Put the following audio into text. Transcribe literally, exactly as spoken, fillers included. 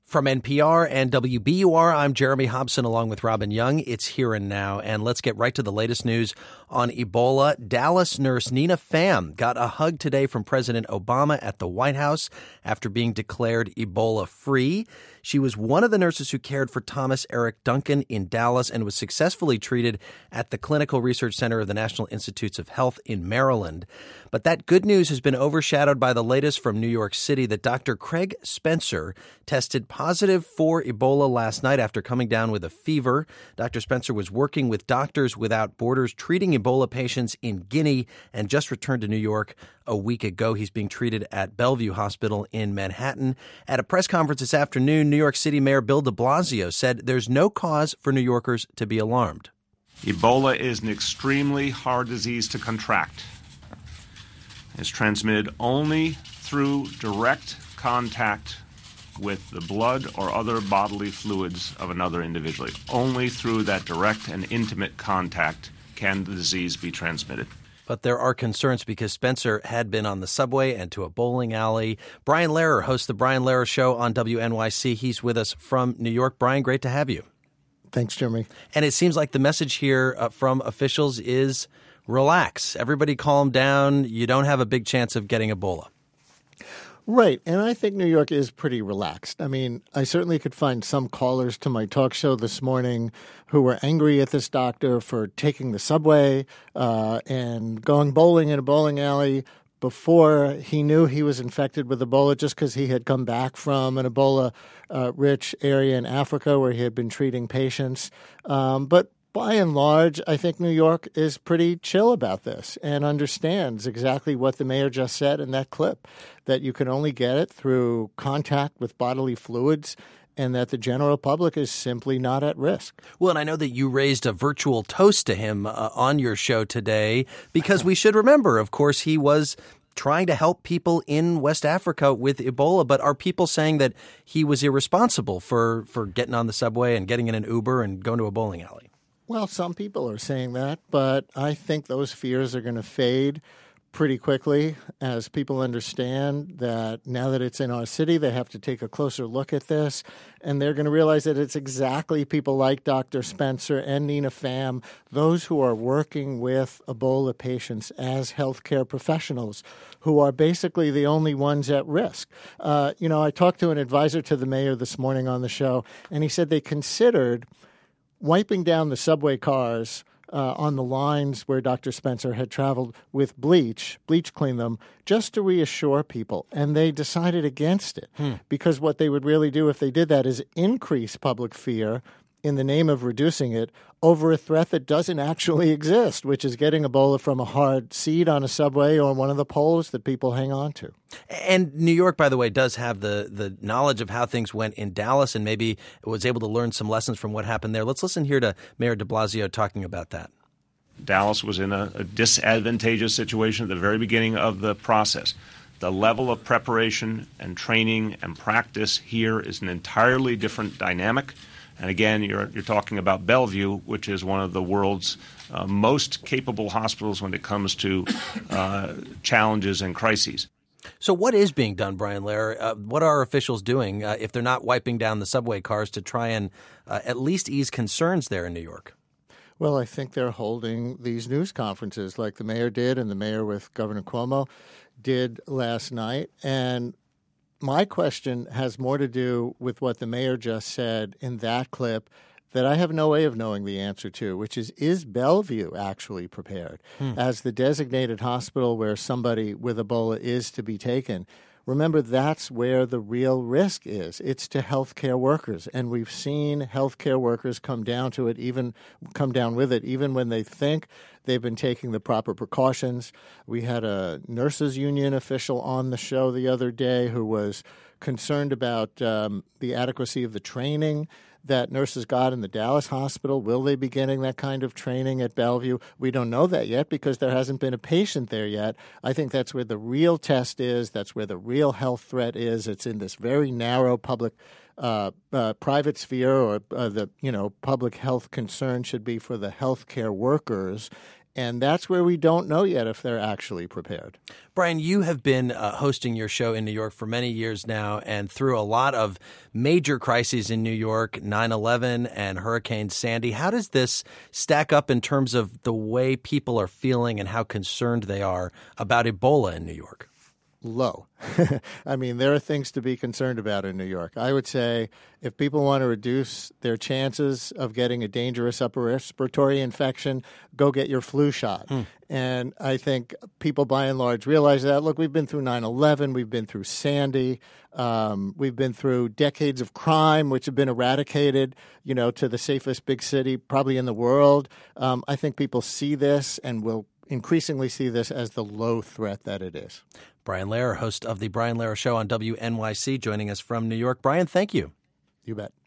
From N P R and W B U R, I'm Jeremy Hobson along with Robin Young. It's Here and Now, and let's get right to the latest news on Ebola. Dallas nurse Nina Pham got a hug today from President Obama at the White House after being declared Ebola-free. She was one of the nurses who cared for Thomas Eric Duncan in Dallas and was successfully treated at the Clinical Research Center of the National Institutes of Health in Maryland. But that good news has been overshadowed by the latest from New York City that Doctor Craig Spencer tested positive for Ebola last night after coming down with a fever. Doctor Spencer was working with Doctors Without Borders treating Ebola patients in Guinea and just returned to New York a week ago. He's being treated at Bellevue Hospital in Manhattan. At a press conference this afternoon, New York City Mayor Bill de Blasio said there's no cause for New Yorkers to be alarmed. Ebola is an extremely hard disease to contract. It's transmitted only through direct contact with the blood or other bodily fluids of another individual. Only through that direct and intimate contact can the disease be transmitted. But there are concerns because Spencer had been on the subway and to a bowling alley. Brian Lehrer hosts the Brian Lehrer Show on W N Y C. He's with us from New York. Brian, great to have you. Thanks, Jeremy. And it seems like the message here uh, from officials is relax. Everybody calm down. You don't have a big chance of getting Ebola. Right. And I think New York is pretty relaxed. I mean, I certainly could find some callers to my talk show this morning who were angry at this doctor for taking the subway uh, and going bowling in a bowling alley before he knew he was infected with Ebola, just because he had come back from an Ebola-rich uh, area in Africa where he had been treating patients. Um, but by and large, I think New York is pretty chill about this and understands exactly what the mayor just said in that clip, that you can only get it through contact with bodily fluids and that the general public is simply not at risk. Well, and I know that you raised a virtual toast to him uh, on your show today because we should remember, of course, he was trying to help people in West Africa with Ebola. But are people saying that he was irresponsible for, for getting on the subway and getting in an Uber and going to a bowling alley? Well, some people are saying that, but I think those fears are going to fade pretty quickly as people understand that now that it's in our city, they have to take a closer look at this, and they're going to realize that it's exactly people like Doctor Spencer and Nina Pham, those who are working with Ebola patients as healthcare professionals, who are basically the only ones at risk. Uh, you know, I talked to an advisor to the mayor this morning on the show, and he said they considered wiping down the subway cars uh, on the lines where Doctor Spencer had traveled with bleach, bleach clean them, just to reassure people. And they decided against it hmm. because what they would really do if they did that is increase public fear in the name of reducing it over a threat that doesn't actually exist, which is getting Ebola from a hard seat on a subway or one of the poles that people hang on to. And New York, by the way, does have the, the knowledge of how things went in Dallas and maybe was able to learn some lessons from what happened there. Let's listen here to Mayor de Blasio talking about that. Dallas was in a, a disadvantageous situation at the very beginning of the process. The level of preparation and training and practice here is an entirely different dynamic. And again, you're, you're talking about Bellevue, which is one of the world's uh, most capable hospitals when it comes to uh, challenges and crises. So what is being done, Brian Lehrer? Uh, what are officials doing uh, if they're not wiping down the subway cars to try and uh, at least ease concerns there in New York? Well, I think they're holding these news conferences like the mayor did and the mayor with Governor Cuomo did last night. And my question has more to do with what the mayor just said in that clip that I have no way of knowing the answer to, which is, is Bellevue actually prepared hmm. as the designated hospital where somebody with Ebola is to be taken? Remember, that's where the real risk is. It's to healthcare workers, and we've seen healthcare workers come down to it, even come down with it, even when they think they've been taking the proper precautions. We had a nurses union official on the show the other day who was concerned about um, the adequacy of the training that nurses got in the Dallas hospital. Will they be getting that kind of training at Bellevue? We don't know that yet because there hasn't been a patient there yet. I think that's where the real test is. That's where the real health threat is. It's in this very narrow public uh, uh, private sphere, or uh, the you know public health concern should be for the healthcare workers. And that's where we don't know yet if they're actually prepared. Brian, you have been uh, hosting your show in New York for many years now, and through a lot of major crises in New York, nine eleven and Hurricane Sandy. How does this stack up in terms of the way people are feeling and how concerned they are about Ebola in New York? Low. I mean, there are things to be concerned about in New York. I would say if people want to reduce their chances of getting a dangerous upper respiratory infection, go get your flu shot. Mm. And I think people by and large realize that. Look, we've been through nine eleven. We've been through Sandy. Um, we've been through decades of crime, which have been eradicated, you know, to the safest big city probably in the world. Um, I think people see this and will increasingly see this as the low threat that it is. Brian Lehrer, host of The Brian Lehrer Show on W N Y C, joining us from New York. Brian, thank you. You bet.